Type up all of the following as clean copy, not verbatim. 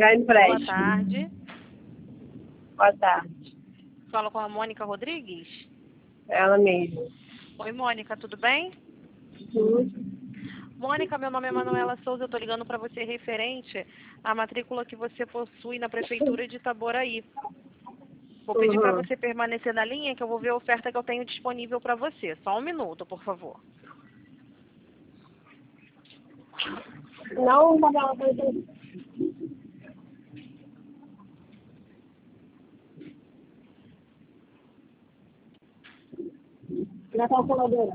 Grande Boa Prédio. tarde. Boa tarde. Falo com a Mônica Rodrigues. Ela mesma. Oi, Mônica, tudo bem? Tudo. Mônica, meu nome é Manuela Souza, eu estou ligando para você referente à matrícula que você possui na Prefeitura de Itaboraí. Vou pedir para você permanecer na linha que eu vou ver a oferta que eu tenho disponível para você. Só um minuto, por favor. Não, uma coisa. Na calculadora.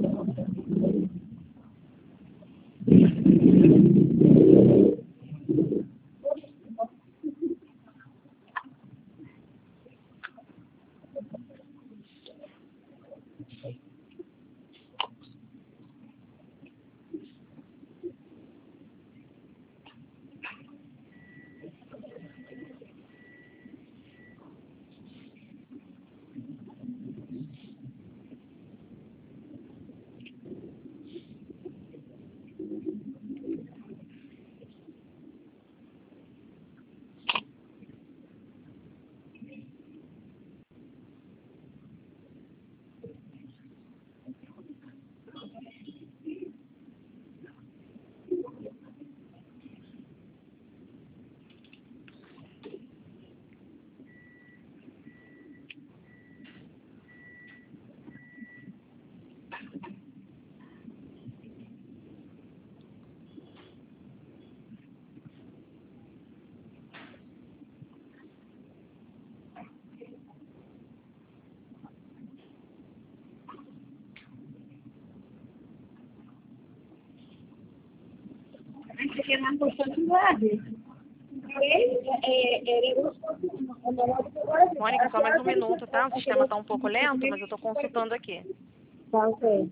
Mônica, só mais um minuto, tá? O sistema está um pouco lento, mas eu estou consultando aqui. Tá, ok.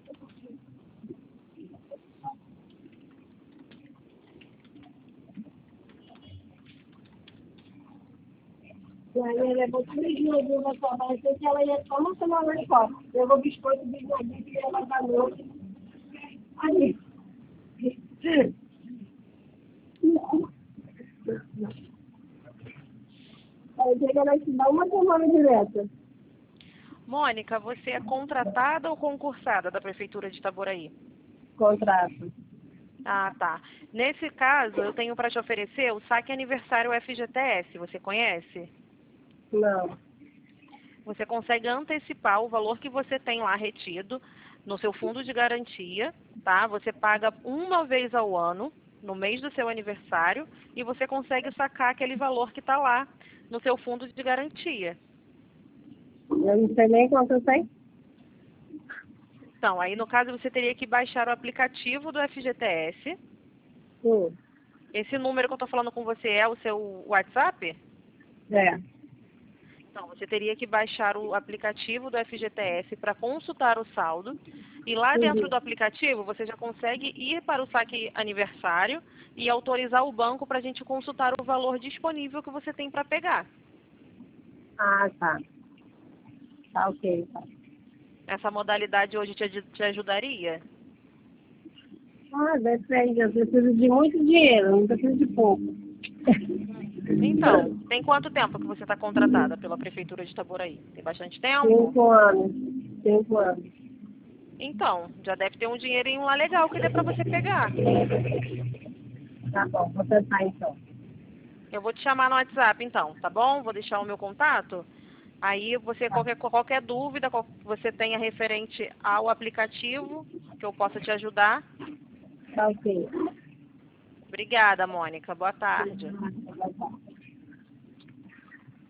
E aí ele é muito beijinho de uma só, mas que ela ia só uma semana de fora. Eu vou biscoito de beijinho e ela da noite. Aí. Aí chega ela te dá uma semana direta. Mônica, você é contratada ou concursada da Prefeitura de Itaboraí? Contrato. Ah, tá. Nesse caso, eu tenho para te oferecer o saque aniversário FGTS. Você conhece? Não. Você consegue antecipar o valor que você tem lá retido no seu fundo de garantia, tá? Você paga uma vez ao ano, no mês do seu aniversário, e você consegue sacar aquele valor que está lá no seu fundo de garantia. Eu não sei nem quanto eu tenho. Então, aí no caso você teria que baixar o aplicativo do FGTS. Esse número que eu estou falando com você é o seu WhatsApp? É. Então, você teria que baixar o aplicativo do FGTS para consultar o saldo. E lá dentro do aplicativo, você já consegue ir para o saque aniversário e autorizar o banco para a gente consultar o valor disponível que você tem para pegar. Ah, tá. Tá ok, tá. Essa modalidade hoje te ajudaria? Ah, depende. Eu preciso de muito dinheiro, não preciso de pouco. Então, tem quanto tempo que você está contratada pela Prefeitura de Itaboraí? Tem bastante tempo? 5 anos. 5 anos. Então, já deve ter um dinheirinho lá legal que dê para você pegar. Tá bom, vou tentar então. Eu vou te chamar no WhatsApp, então, tá bom? Vou deixar o meu contato. Aí você, qualquer dúvida que você tenha referente ao aplicativo, que eu possa te ajudar. Tá ok. Obrigada, Mônica. Boa tarde. Tá bom.